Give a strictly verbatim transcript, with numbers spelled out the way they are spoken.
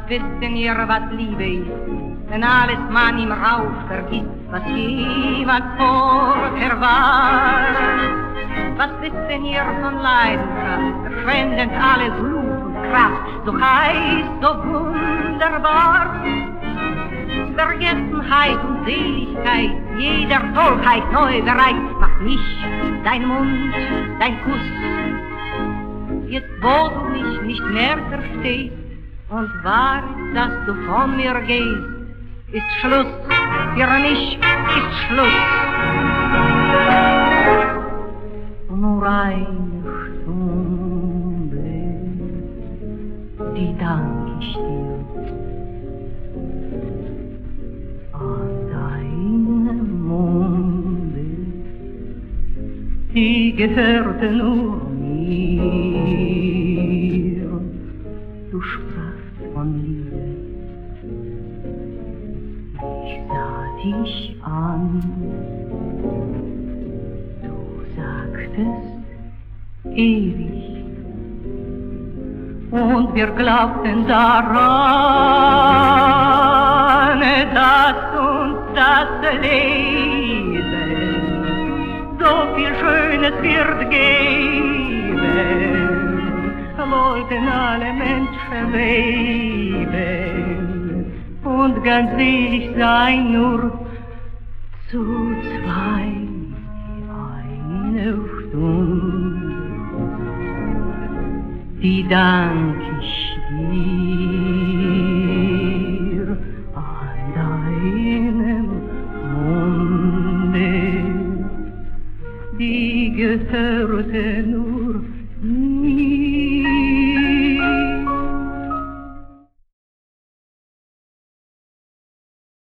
wissen ihr, was Liebe ist, wenn alles man im Rausch vergisst, was jemand vorher war. Was wissen ihr von Leidenschaft, verschwendend alle Blut und Kraft, so heiß, so wunderbar. Vergessenheit und Seligkeit, jeder Tollheit neu bereit, macht mich, dein Mund, dein Kuss. Jetzt wo du mich nicht mehr verstehst und wahr ist, dass du von mir gehst, ist Schluss, für mich ist Schluss. Nur eine Stunde, die dank ich dir. An deinem Munde, die gehörte nur mir. Du sprachst von Liebe, ich sah dich an. Du sagtest ewig, und wir glaubten daran, dass uns das Leben so viel Schönes wird geben, wollten alle Menschen leben und ganz selig sein, nur zu zwei eine Stunde, die dank ich dir an deinem Munde, die gehörte nur mir.